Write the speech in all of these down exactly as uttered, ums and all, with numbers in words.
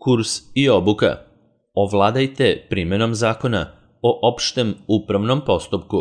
Kurs i obuka. Ovladajte primjenom zakona o opštem upravnom postupku.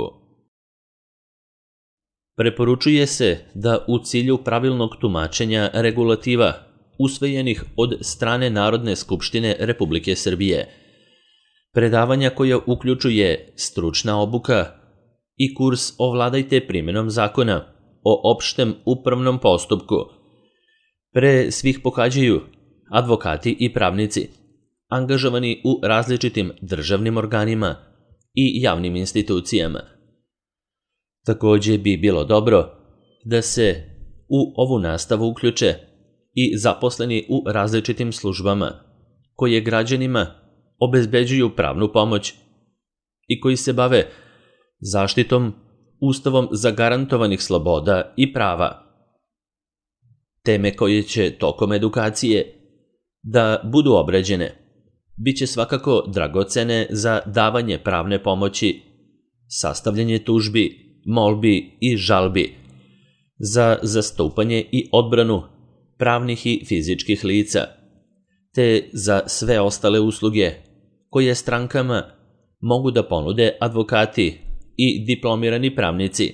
Preporučuje se da u cilju pravilnog tumačenja regulativa usvojenih od strane Narodne skupštine Republike Srbije, predavanja koja uključuje stručna obuka i kurs Ovladajte primjenom zakona o opštem upravnom postupku, pre svih pohađaju advokati i pravnici, angažovani u različitim državnim organima i javnim institucijama. Takođe bi bilo dobro da se u ovu nastavu uključe i zaposleni u različitim službama koje građanima obezbeđuju pravnu pomoć i koji se bave zaštitom Ustavom zagarantovanih sloboda i prava. Teme koje će tokom edukacije da budu obrađene biće svakako dragocene za davanje pravne pomoći, sastavljanje tužbi, molbi i žalbi, za zastupanje i odbranu pravnih i fizičkih lica, te za sve ostale usluge koje strankama mogu da ponude advokati i diplomirani pravnici.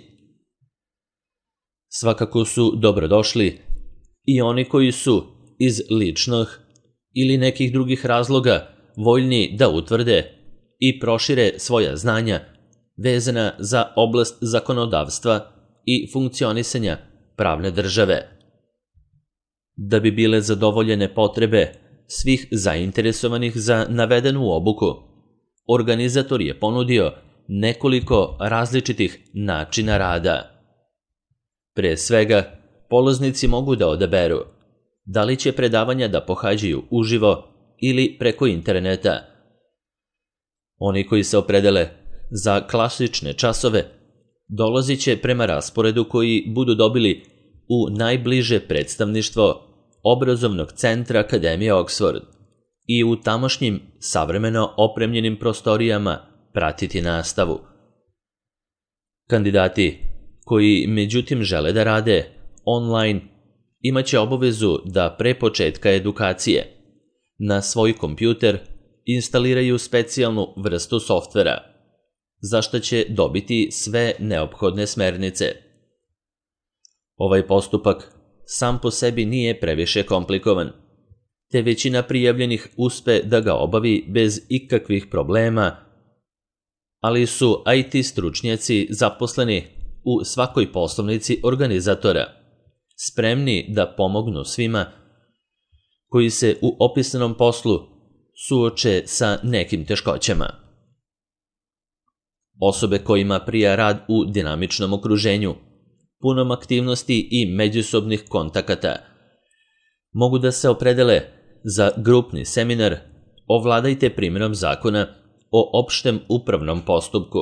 Svakako su dobrodošli i oni koji su iz ličnih ili nekih drugih razloga voljni da utvrde i prošire svoja znanja vezana za oblast zakonodavstva i funkcionisanja pravne države. Da bi bile zadovoljene potrebe svih zainteresovanih za navedenu obuku, organizator je ponudio nekoliko različitih načina rada. Pre svega, polaznici mogu da odaberu da li će predavanja da pohađaju uživo ili preko interneta. Oni koji se opredele za klasične časove dolazit će prema rasporedu koji budu dobili u najbliže predstavništvo obrazovnog centra Akademije Oxford i u tamošnjim savremeno opremljenim prostorijama pratiti nastavu. Kandidati koji međutim žele da rade online imaće obavezu da pre početka edukacije na svoj kompjuter instaliraju specijalnu vrstu softvera, za što će dobiti sve neophodne smernice. Ovaj postupak sam po sebi nije previše komplikovan, te većina prijavljenih uspe da ga obavi bez ikakvih problema, ali su I T stručnjaci zaposleni u svakoj poslovnici organizatora, spremni da pomognu svima koji se u opisanom poslu suoče sa nekim teškoćama. Osobe kojima prija rad u dinamičnom okruženju, punom aktivnosti i međusobnih kontakata, mogu da se opredele za grupni seminar Ovladajte primjenom zakona o opštem upravnom postupku.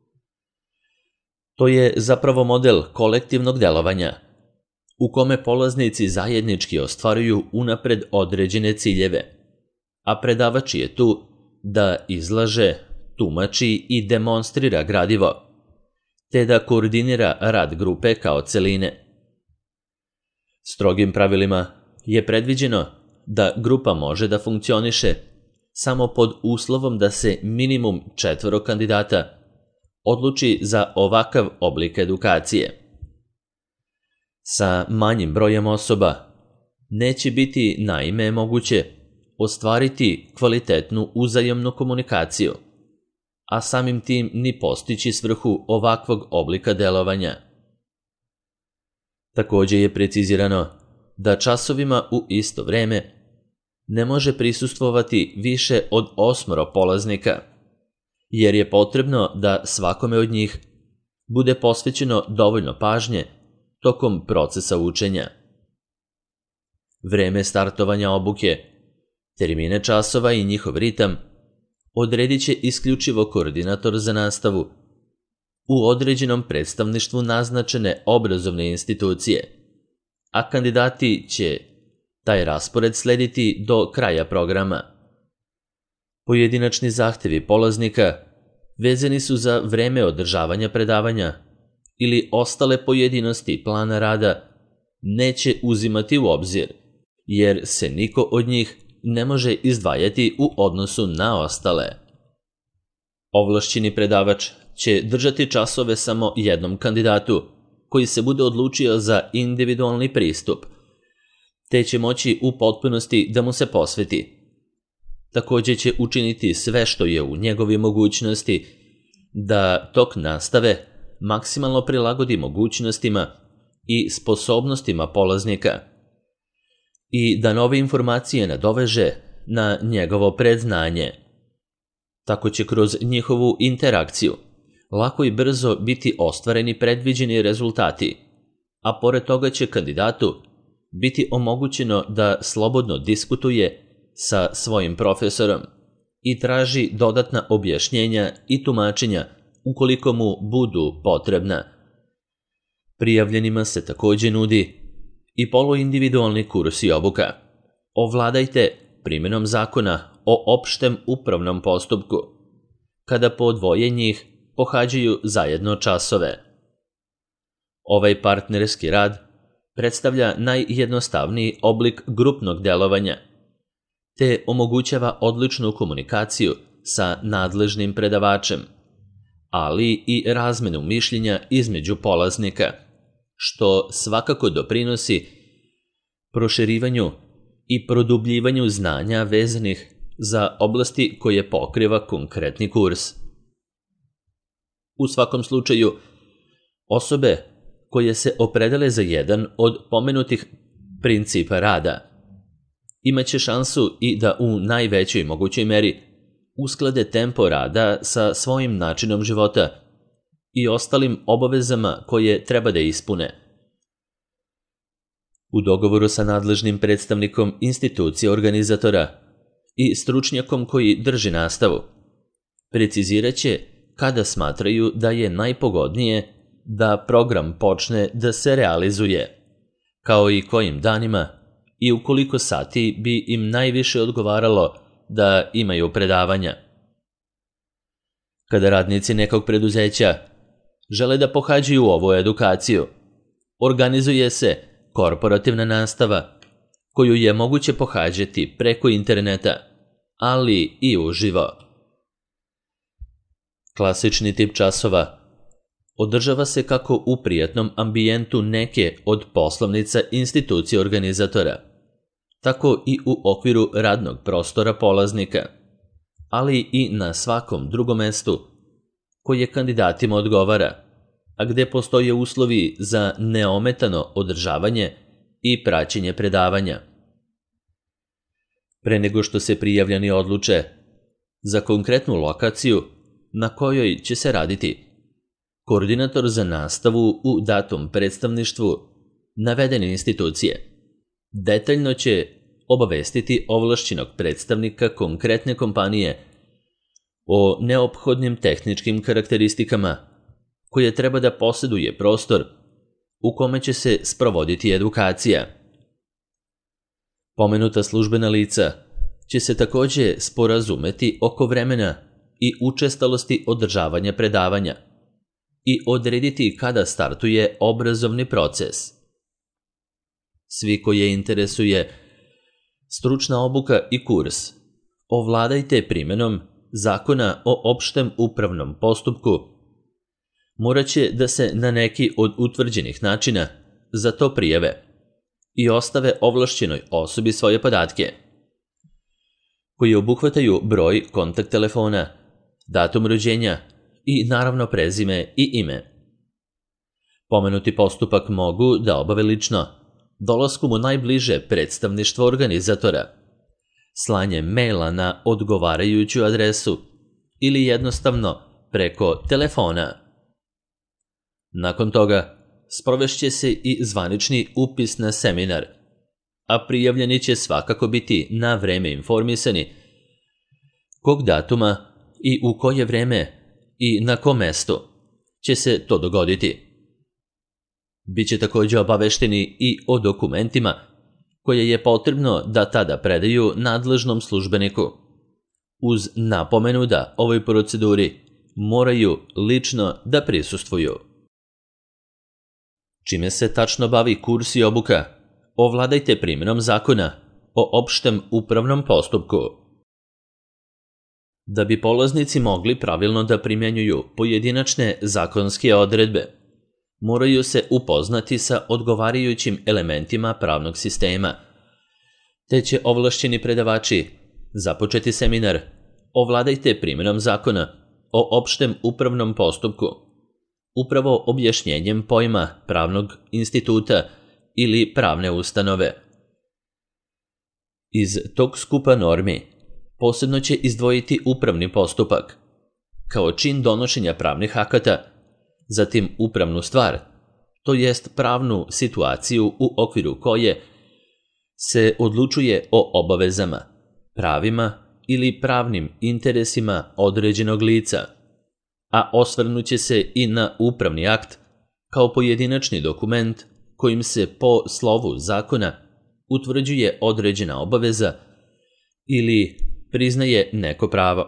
To je zapravo model kolektivnog delovanja, u kome polaznici zajednički ostvaruju unapred određene ciljeve, a predavač je tu da izlaže, tumači i demonstrira gradivo, te da koordinira rad grupe kao celine. Strogim pravilima je predviđeno da grupa može da funkcioniše samo pod uslovom da se minimum četvoro kandidata odluči za ovakav oblik edukacije. Sa manjim brojem osoba neće biti naime moguće ostvariti kvalitetnu uzajamnu komunikaciju, a samim tim ni postići svrhu ovakvog oblika delovanja. Takođe je precizirano da časovima u isto vreme ne može prisustvovati više od osmoro polaznika, jer je potrebno da svakome od njih bude posvećeno dovoljno pažnje tokom procesa učenja. Vreme startovanja obuke, termine časova i njihov ritam odredit će isključivo koordinator za nastavu u određenom predstavništvu naznačene obrazovne institucije, a kandidati će taj raspored slediti do kraja programa. Pojedinačni zahtevi polaznika vezani su za vreme održavanja predavanja ili ostale pojedinosti plana rada neće uzimati u obzir, jer se niko od njih ne može izdvajati u odnosu na ostale. Ovlašćeni predavač će držati časove samo jednom kandidatu, koji se bude odlučio za individualni pristup, te će moći u potpunosti da mu se posveti. Također će učiniti sve što je u njegovoj mogućnosti da tok nastave maksimalno prilagodi mogućnostima i sposobnostima polaznika i da nove informacije nadoveže na njegovo predznanje. Tako će kroz njihovu interakciju lako i brzo biti ostvareni predviđeni rezultati, a pored toga će kandidatu biti omogućeno da slobodno diskutuje sa svojim profesorom i traži dodatna objašnjenja i tumačenja ukoliko mu budu potrebna. Prijavljenima se također nudi i poluindividualni kurs i obuka. Ovladajte primjenom zakona o opštem upravnom postupku, kada po dvoje njih pohađaju zajedno časove. Ovaj partnerski rad predstavlja najjednostavniji oblik grupnog delovanja, te omogućava odličnu komunikaciju sa nadležnim predavačem, ali i razmenu mišljenja između polaznika, što svakako doprinosi proširivanju i produbljivanju znanja vezanih za oblasti koje pokriva konkretni kurs. U svakom slučaju, osobe koje se opredele za jedan od pomenutih principa rada imaće šansu i da u najvećoj mogućoj meri usklade tempo rada sa svojim načinom života i ostalim obavezama koje treba da ispune. U dogovoru sa nadležnim predstavnikom institucije organizatora i stručnjakom koji drži nastavu, precizirat će kada smatraju da je najpogodnije da program počne da se realizuje, kao i kojim danima i u koliko sati bi im najviše odgovaralo da imaju predavanja. Kada radnici nekog preduzeća žele da pohađaju ovu edukaciju, organizuje se korporativna nastava, koju je moguće pohađati preko interneta, ali i uživo. Klasični tip časova održava se kako u prijatnom ambijentu neke od poslovnica institucije organizatora, tako i u okviru radnog prostora polaznika, ali i na svakom drugom mestu koje kandidatima odgovara, a gde postoje uslovi za neometano održavanje i praćenje predavanja. Pre nego što se prijavljeni odluče za konkretnu lokaciju na kojoj će se raditi, koordinator za nastavu u datom predstavništvu navedene institucije detaljno će obavestiti ovlašćenog predstavnika konkretne kompanije o neophodnim tehničkim karakteristikama koje treba da posjeduje prostor u kome će se sprovoditi edukacija. Pomenuta službena lica će se također sporazumeti oko vremena i učestalosti održavanja predavanja i odrediti kada startuje obrazovni proces. Svi koje interesuje stručna obuka i kurs, ovladajte primjenom zakona o opštem upravnom postupku, morat će da se na neki od utvrđenih načina za to prijave i ostave ovlašćenoj osobi svoje podatke, koji obuhvataju broj kontakt telefona, datum rođenja i naravno prezime i ime. Pomenuti postupak mogu da obave lično, dolaskom u najbliže predstavništvo organizatora, slanjem maila na odgovarajuću adresu ili jednostavno preko telefona. Nakon toga sprovešće se i zvanični upis na seminar, a prijavljeni će svakako biti na vreme informisani kog datuma i u koje vreme i na kom mestu će se to dogoditi. Biće također obavešteni i o dokumentima koje je potrebno da tada predaju nadležnom službeniku, uz napomenu da ovoj proceduri moraju lično da prisustvuju. Čime se tačno bavi kurs i obuka, ovladajte primjenom zakona o opštem upravnom postupku. Da bi polaznici mogli pravilno da primjenjuju pojedinačne zakonske odredbe, moraju se upoznati sa odgovarajućim elementima pravnog sistema, te će ovlašćeni predavači započeti seminar Ovladajte primjenom zakona o opštem upravnom postupku, upravo objašnjenjem pojma pravnog instituta ili pravne ustanove. Iz tog skupa normi posebno će izdvojiti upravni postupak, kao čin donošenja pravnih akata, zatim upravnu stvar, to jest pravnu situaciju u okviru koje se odlučuje o obavezama, pravima ili pravnim interesima određenog lica, a osvrnuće se i na upravni akt kao pojedinačni dokument kojim se po slovu zakona utvrđuje određena obaveza ili priznaje neko pravo.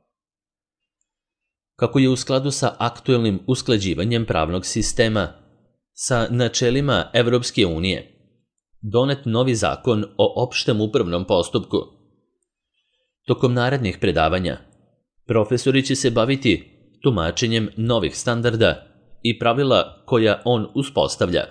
Kako je u skladu sa aktuelnim usklađivanjem pravnog sistema sa načelima Evropske unije donet novi zakon o opštem upravnom postupku, tokom narednih predavanja profesori će se baviti tumačenjem novih standarda i pravila koja on uspostavlja.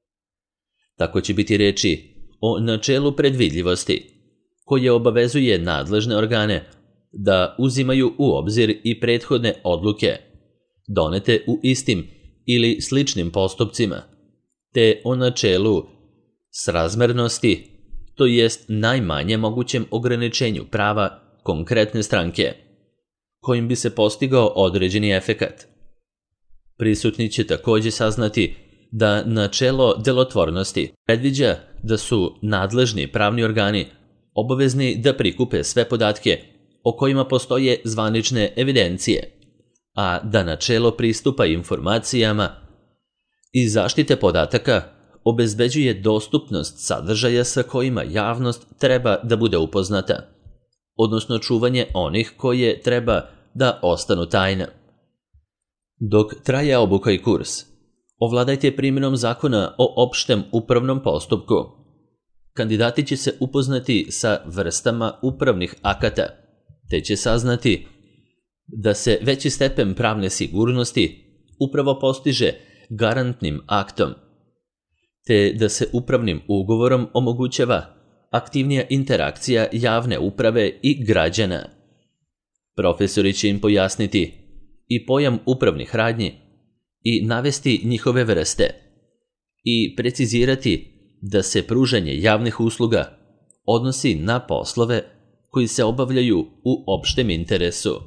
Tako će biti reči o načelu predvidljivosti, koje obavezuje nadležne organe da uzimaju u obzir i prethodne odluke, donete u istim ili sličnim postupcima, te o načelu srazmernosti, to jest najmanje mogućem ograničenju prava konkretne stranke, kojim bi se postigao određeni efekat. Prisutni će takođe saznati da načelo delotvornosti predviđa da su nadležni pravni organi obavezni da prikupe sve podatke o kojima postoje zvanične evidencije, a da načelo pristupa informacijama i zaštite podataka obezbeđuje dostupnost sadržaja sa kojima javnost treba da bude upoznata, odnosno čuvanje onih koje treba da ostanu tajna. Dok traje obuka i kurs, ovladajte primjenom zakona o opštem upravnom postupku. Kandidati će se upoznati sa vrstama upravnih akata, te će saznati da se veći stepen pravne sigurnosti upravo postiže garantnim aktom, te da se upravnim ugovorom omogućava aktivnija interakcija javne uprave i građana. Profesori će im pojasniti i pojam upravnih radnji i navesti njihove vrste i precizirati da se pružanje javnih usluga odnosi na poslove koji se obavljaju u opštem interesu.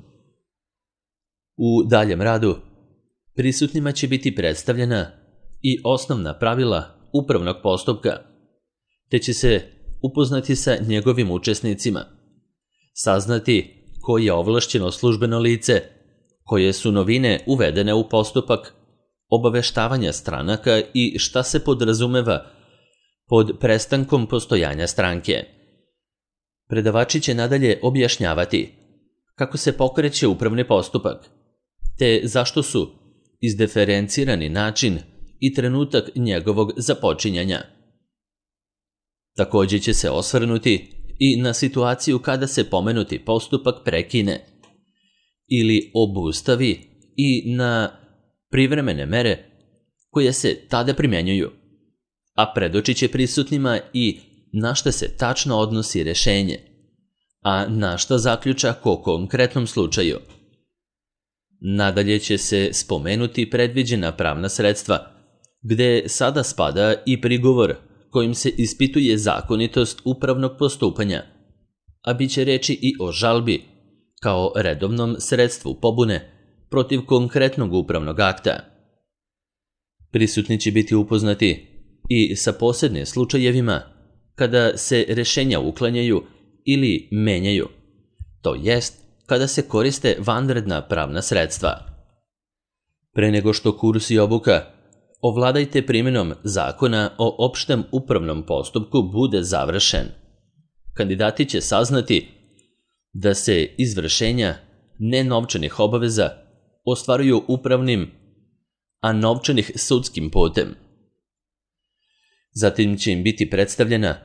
U daljem radu prisutnima će biti predstavljena i osnovna pravila upravnog postupka, te će se upoznati sa njegovim učesnicima, saznati ko je ovlašćeno službeno lice, koje su novine uvedene u postupak, obaveštavanja stranaka i šta se podrazumeva pod prestankom postojanja stranke. Predavači će nadalje objašnjavati kako se pokreće upravni postupak, te zašto su izdiferencirani način i trenutak njegovog započinjanja. Takođe će se osvrnuti i na situaciju kada se pomenuti postupak prekine ili obustavi i na privremene mere koje se tada primjenjuju, a predočit će prisutnima i na šta se tačno odnosi rešenje, a na šta zaključak o konkretnom slučaju. Nadalje će se spomenuti predviđena pravna sredstva, gde sada spada i prigovor kojim se ispituje zakonitost upravnog postupanja, a bit će reči i o žalbi kao redovnom sredstvu pobune protiv konkretnog upravnog akta. Prisutni će biti upoznati i sa posebnim slučajevima kada se rešenja uklanjaju ili menjaju, to jest kada se koriste vanredna pravna sredstva. Pre nego što kurs i obuka ovladajte primjenom zakona o opštem upravnom postupku bude završen, kandidati će saznati da se izvršenja nenovčanih obaveza ostvaruju upravnim, a novčanih sudskim putem. Zatim će im biti predstavljena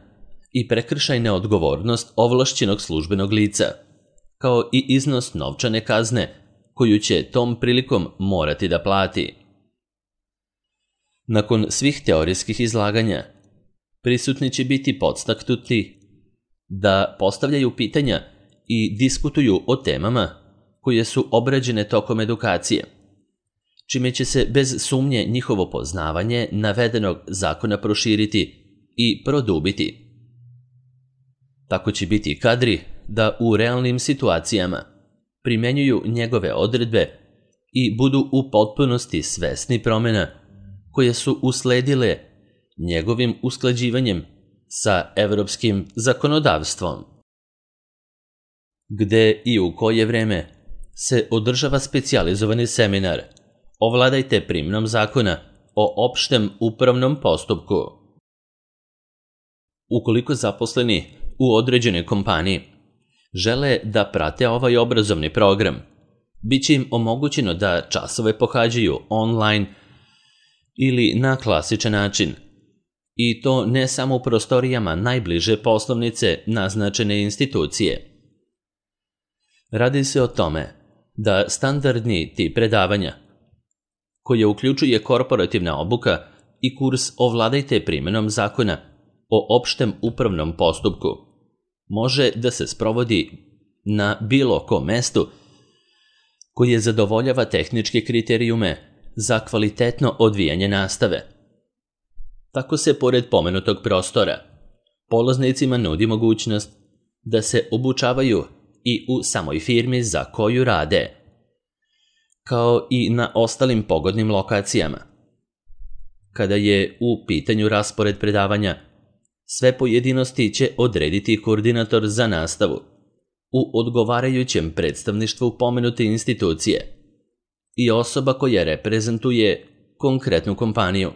i prekršajna odgovornost ovlašćenog službenog lica, kao i iznos novčane kazne koju će tom prilikom morati da plati. Nakon svih teorijskih izlaganja, prisutni će biti podstaknuti da postavljaju pitanja i diskutuju o temama koje su obrađene tokom edukacije, čime će se bez sumnje njihovo poznavanje navedenog zakona proširiti i produbiti. Tako će biti kadri da u realnim situacijama primenjuju njegove odredbe i budu u potpunosti svesni promjena koje su usledile njegovim usklađivanjem sa evropskim zakonodavstvom. Gde i u koje vreme se održava specijalizovani seminar Ovladajte primjenom zakona o opštem upravnom postupku. Ukoliko zaposleni u određenoj kompaniji žele da prate ovaj obrazovni program, bit će im omogućeno da časove pohađaju online ili na klasičan način, i to ne samo u prostorijama najbliže poslovnice naznačene institucije. Radi se o tome da standardni tip predavanja, koje uključuje korporativna obuka i kurs Ovladajte primjenom zakona o opštem upravnom postupku, može da se sprovodi na bilo kom mestu koje zadovoljava tehničke kriterijume za kvalitetno odvijanje nastave. Tako se, pored pomenutog prostora, polaznicima nudi mogućnost da se obučavaju i u samoj firmi za koju rade, kao i na ostalim pogodnim lokacijama. Kada je u pitanju raspored predavanja, sve pojedinosti će odrediti koordinator za nastavu u odgovarajućem predstavništvu pomenute institucije i osoba koja reprezentuje konkretnu kompaniju.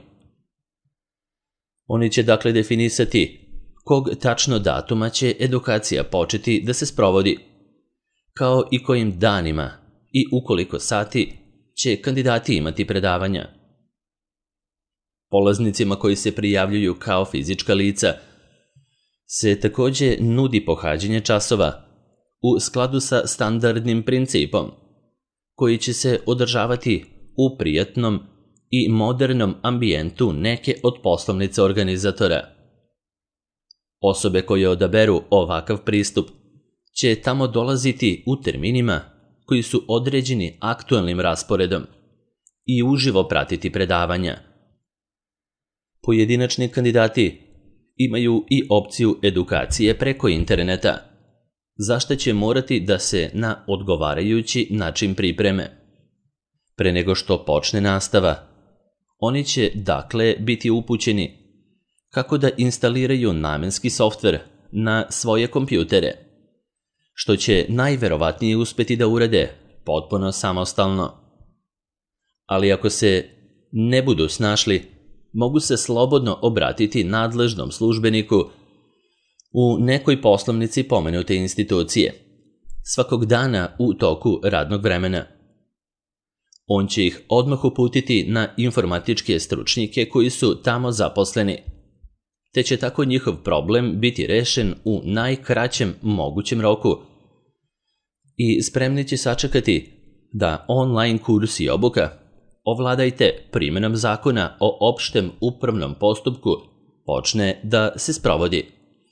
Oni će dakle definisati kog tačno datuma će edukacija početi da se sprovodi, kao i kojim danima i u koliko sati će kandidati imati predavanja. Polaznicima koji se prijavljuju kao fizička lica se također nudi pohađanje časova u skladu sa standardnim principom, koji će se održavati u prijatnom i modernom ambijentu neke od poslovnica organizatora. Osobe koje odaberu ovakav pristup će tamo dolaziti u terminima koji su određeni aktualnim rasporedom i uživo pratiti predavanja. Pojedinačni kandidati imaju i opciju edukacije preko interneta, za što će morati da se na odgovarajući način pripreme. Pre nego što počne nastava, oni će dakle biti upućeni kako da instaliraju namenski softver na svoje kompjutere, što će najverovatnije uspeti da urade potpuno samostalno. Ali ako se ne budu snašli, mogu se slobodno obratiti nadležnom službeniku u nekoj poslovnici pomenute institucije, svakog dana u toku radnog vremena. On će ih odmah uputiti na informatičke stručnjake koji su tamo zaposleni, te će tako njihov problem biti rešen u najkraćem mogućem roku i spremni će sačekati da online kurs i obuka Ovladajte primjenom zakona o opštem upravnom postupku počne da se sprovodi.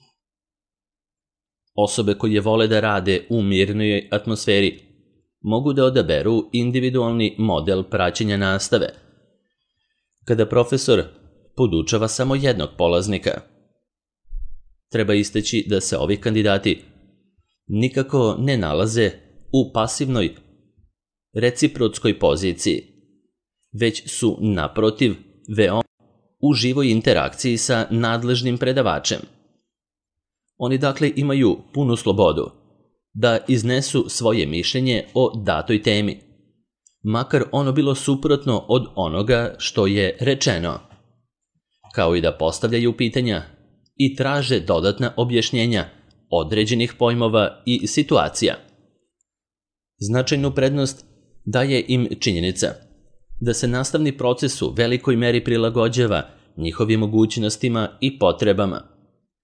Osobe koje vole da rade u mirnoj atmosferi mogu da odaberu individualni model praćenja nastave, kada profesor podučava samo jednog polaznika. Treba istaći da se ovi kandidati nikako ne nalaze u pasivnoj reciprotskoj poziciji, već su naprotiv veoma u živoj interakciji sa nadležnim predavačem. Oni dakle imaju punu slobodu da iznesu svoje mišljenje o datoj temi, makar ono bilo suprotno od onoga što je rečeno, kao i da postavljaju pitanja i traže dodatna objašnjenja određenih pojmova i situacija. Značajnu prednost daje im činjenica da se nastavni proces u velikoj meri prilagođava njihovim mogućnostima i potrebama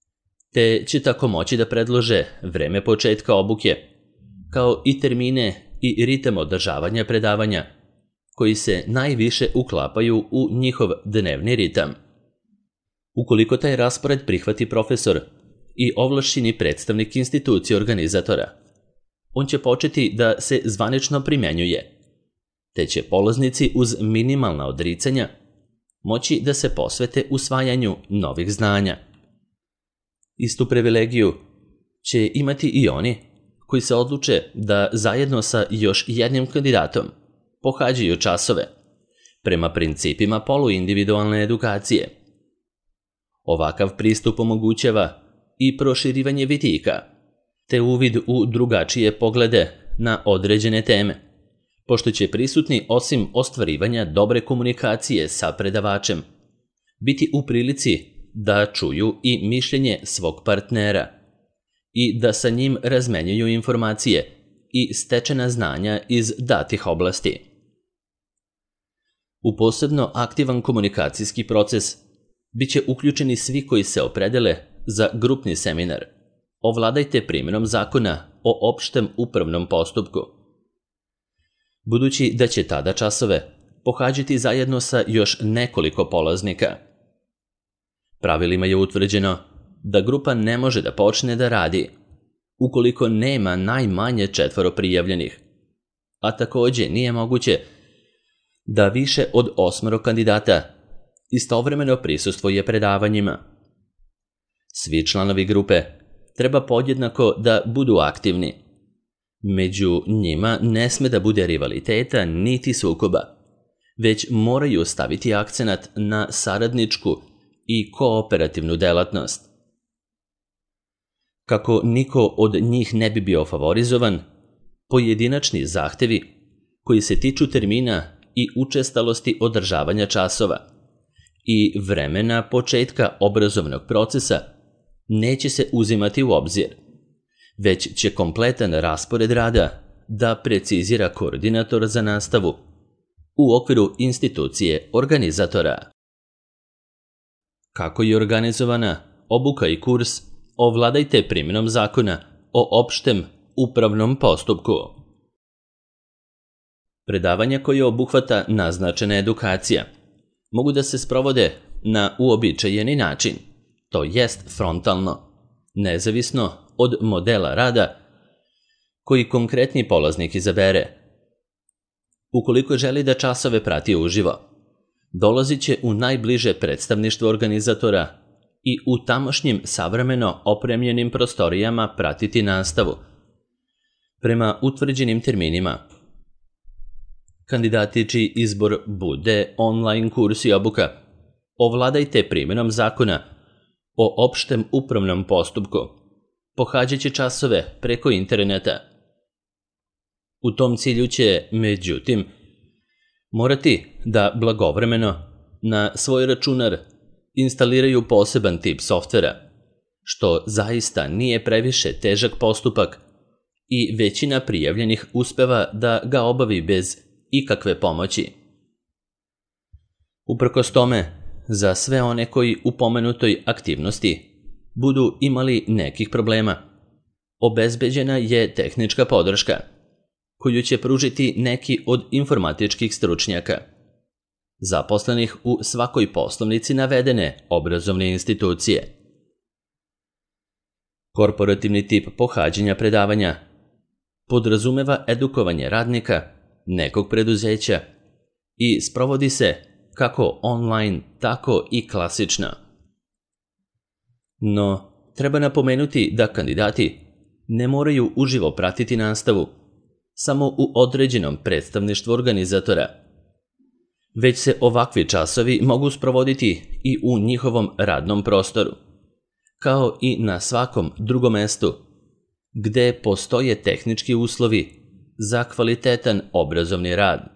te će tako moći da predlože vreme početka obuke, kao i termine i ritam održavanja predavanja, koji se najviše uklapaju u njihov dnevni ritam. Ukoliko taj raspored prihvati profesor i ovlašćeni predstavnik institucije organizatora, on će početi da se zvanično primenjuje, te će polaznici uz minimalna odricanja moći da se posvete usvajanju novih znanja. Istu privilegiju će imati i oni koji se odluče da zajedno sa još jednim kandidatom pohađaju časove prema principima poluindividualne edukacije. Ovakav pristup omogućava i proširivanje vidika, te uvid u drugačije poglede na određene teme, pošto će prisutni osim ostvarivanja dobre komunikacije sa predavačem biti u prilici da čuju i mišljenje svog partnera i da sa njim razmenjuju informacije i stečena znanja iz datih oblasti. U posebno aktivan komunikacijski proces biće uključeni svi koji se opredele za grupni seminar Ovladajte primjenom zakona o opštem upravnom postupku. Budući da će tada časove pohađati zajedno sa još nekoliko polaznika. Pravilima je utvrđeno da grupa ne može da počne da radi ukoliko nema najmanje četvoro prijavljenih, a takođe nije moguće da više od osmoro kandidata istovremeno prisustvuje predavanjima. Svi članovi grupe treba podjednako da budu aktivni. Među njima ne sme da bude rivaliteta niti sukoba, već moraju staviti akcenat na saradničku i kooperativnu delatnost. Kako niko od njih ne bi bio favorizovan, pojedinačni zahtevi koji se tiču termina i učestalosti održavanja časova i vremena početka obrazovnog procesa neće se uzimati u obzir, već će kompletan raspored rada da precizira koordinator za nastavu u okviru institucije organizatora. Kako je organizovana obuka i kurs Ovladajte primjenom zakona o opštem upravnom postupku? Predavanja koje obuhvata naznačena edukacija mogu da se sprovode na uobičajeni način, to jest frontalno, nezavisno od modela rada koji konkretni polaznik izabere. Ukoliko želi da časove prati uživo, dolazit će u najbliže predstavništvo organizatora i u tamošnjim savremeno opremljenim prostorijama pratiti nastavu prema utvrđenim terminima. Kandidati čiji izbor bude online kurs i obuka Ovladajte primjenom zakona o opštem upravnom postupku pohađat će časove preko interneta. U tom cilju će, međutim, morati da blagovremeno na svoj računar instaliraju poseban tip softvera, što zaista nije previše težak postupak i većina prijavljenih uspeva da ga obavi bez ikakve pomoći. Uprkos tome, za sve one koji u pomenutoj aktivnosti budu imali nekih problema, obezbeđena je tehnička podrška, koju će pružiti neki od informatičkih stručnjaka, zaposlenih u svakoj poslovnici navedene obrazovne institucije. Korporativni tip pohađanja predavanja podrazumeva edukovanje radnika nekog preduzeća i sprovodi se kako online, tako i klasično. No, treba napomenuti da kandidati ne moraju uživo pratiti nastavu samo u određenom predstavništvu organizatora, već se ovakvi časovi mogu sprovoditi i u njihovom radnom prostoru, kao i na svakom drugom mestu gde postoje tehnički uslovi za kvalitetan obrazovni rad.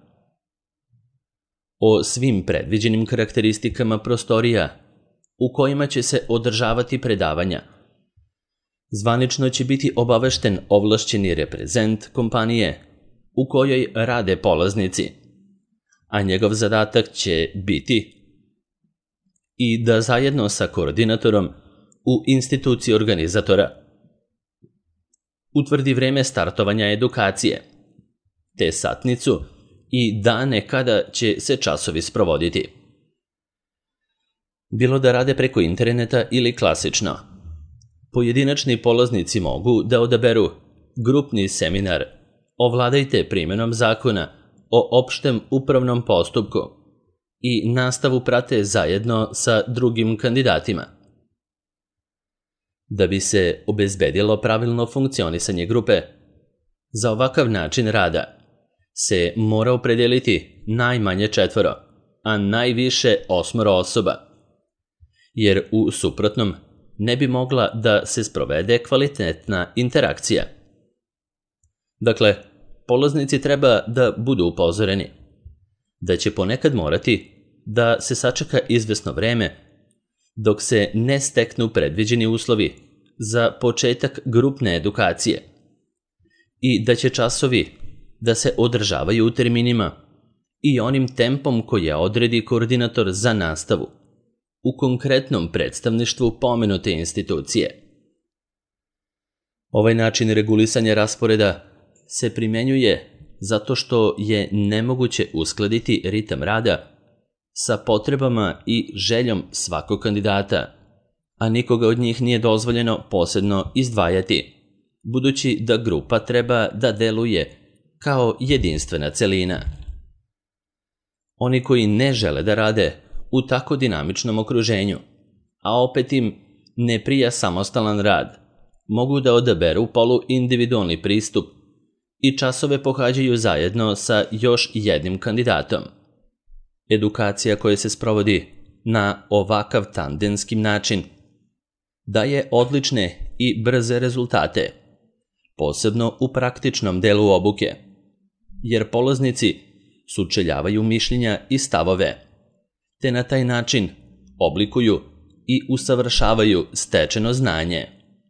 O svim predviđenim karakteristikama prostorija u kojima će se održavati predavanja zvanično će biti obavešten ovlašćeni reprezent kompanije u kojoj rade polaznici, a njegov zadatak će biti i da zajedno sa koordinatorom u instituciji organizatora. Utvrdi vreme startovanja edukacije, te satnicu i dane kada će se časovi sprovoditi. Bilo da rade preko interneta ili klasično, pojedinačni polaznici mogu da odaberu grupni seminar Ovladajte primenom zakona o opštem upravnom postupku i nastavu prate zajedno sa drugim kandidatima. Da bi se obezbedilo pravilno funkcionisanje grupe, za ovakav način rada se mora opredeliti najmanje četvoro, a najviše osmoro osoba, jer u suprotnom ne bi mogla da se sprovede kvalitetna interakcija. Dakle, polaznici treba da budu upozoreni da će ponekad morati da se sačeka izvesno vreme dok se ne steknu predviđeni uslovi za početak grupne edukacije i da će časovi da se održavaju u terminima i onim tempom koje odredi koordinator za nastavu u konkretnom predstavništvu pomenute institucije. Ovaj način regulisanja rasporeda se primenjuje zato što je nemoguće uskladiti ritam rada sa potrebama i željom svakog kandidata, a nikoga od njih nije dozvoljeno posebno izdvajati, budući da grupa treba da deluje kao jedinstvena celina. Oni koji ne žele da rade u tako dinamičnom okruženju, a opet im ne prija samostalan rad, mogu da odaberu poluindividualni pristup i časove pohađaju zajedno sa još jednim kandidatom. Edukacija koja se sprovodi na ovakav tandemski način daje odlične i brze rezultate, posebno u praktičnom delu obuke, jer polaznici sučeljavaju mišljenja i stavove, te na taj način oblikuju i usavršavaju stečeno znanje.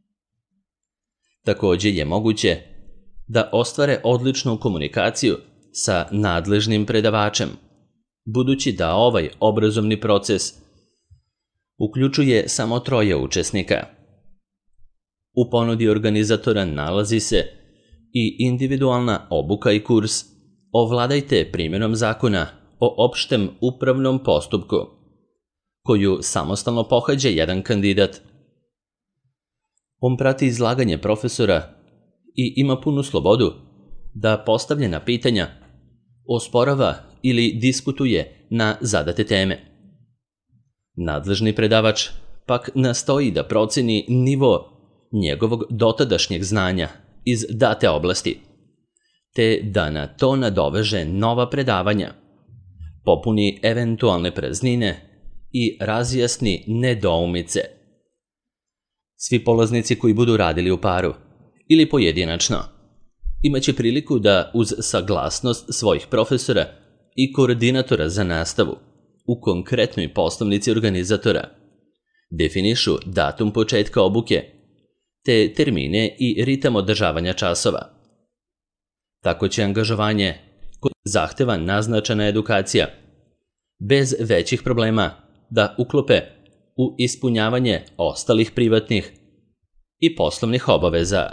Takođe je moguće da ostvare odličnu komunikaciju sa nadležnim predavačem, budući da ovaj obrazovni proces uključuje samo troje učesnika. U ponudi organizatora nalazi se i individualna obuka i kurs Ovladajte primenom zakona o opštem upravnom postupku, koju samostalno pohađa jedan kandidat. On prati izlaganje profesora i ima punu slobodu da postavljena pitanja osporava ili diskutuje na zadate teme. Nadležni predavač pak nastoji da proceni nivo njegovog dotadašnjeg znanja iz date oblasti, te da na to nadoveže nova predavanja, popuni eventualne praznine i razjasni nedoumice. Svi polaznici koji budu radili u paru ili pojedinačno imaće priliku da uz saglasnost svojih profesora i koordinatora za nastavu u konkretnoj poslovnici organizatora definišu datum početka obuke te termine i ritam održavanja časova. Tako će angažovanje koje zahteva naznačena edukacija bez većih problema da uklope u ispunjavanje ostalih privatnih i poslovnih obaveza.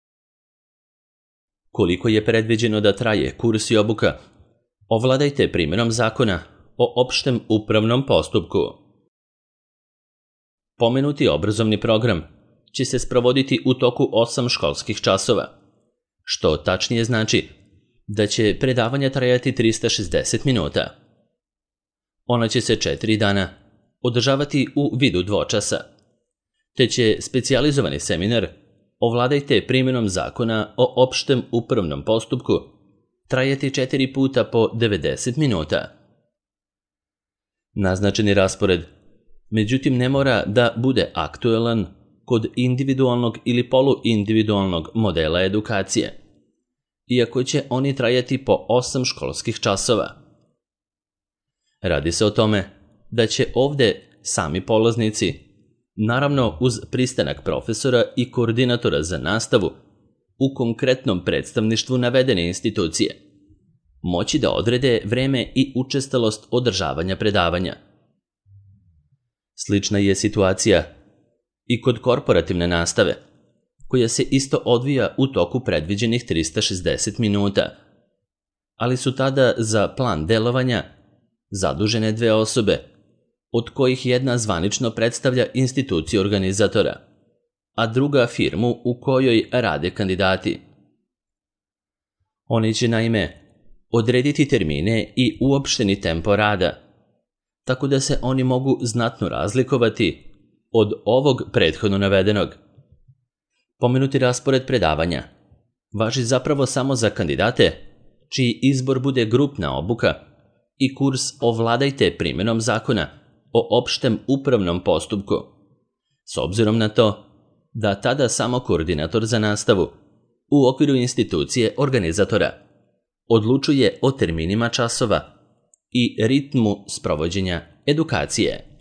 Koliko je predviđeno da traje kurs i obuka, ovladajte primenom zakona o opštem upravnom postupku. Pomenuti obrazovni program će se sprovoditi u toku osam školskih časova, što tačnije znači da će predavanja trajati trista šezdeset minuta. Ona će se četiri dana održavati u vidu dvočasa, te će specijalizovani seminar Ovladajte primenom zakona o opštem upravnom postupku trajati četiri puta po devedeset minuta. Naznačeni raspored, međutim, ne mora da bude aktuelan kod individualnog ili poluindividualnog modela edukacije, iako će oni trajati po osam školskih časova. Radi se o tome da će ovde sami polaznici, naravno uz pristanak profesora i koordinatora za nastavu u konkretnom predstavništvu navedene institucije, moći da odrede vreme i učestalost održavanja predavanja. Slična je situacija i kod korporativne nastave, koja se isto odvija u toku predviđenih trista šezdeset minuta, ali su tada za plan delovanja zadužene dve osobe, od kojih jedna zvanično predstavlja instituciju organizatora, a druga firmu u kojoj rade kandidati. Oni će naime odrediti termine i uopšteni tempo rada, tako da se oni mogu znatno razlikovati od ovog prethodno navedenog. Pomenuti raspored predavanja važi zapravo samo za kandidate čiji izbor bude grupna obuka i kurs Ovladajte primjenom zakona o opštem upravnom postupku, s obzirom na to da tada samo koordinator za nastavu u okviru institucije organizatora odlučuje o terminima časova i ritmu sprovođenja edukacije.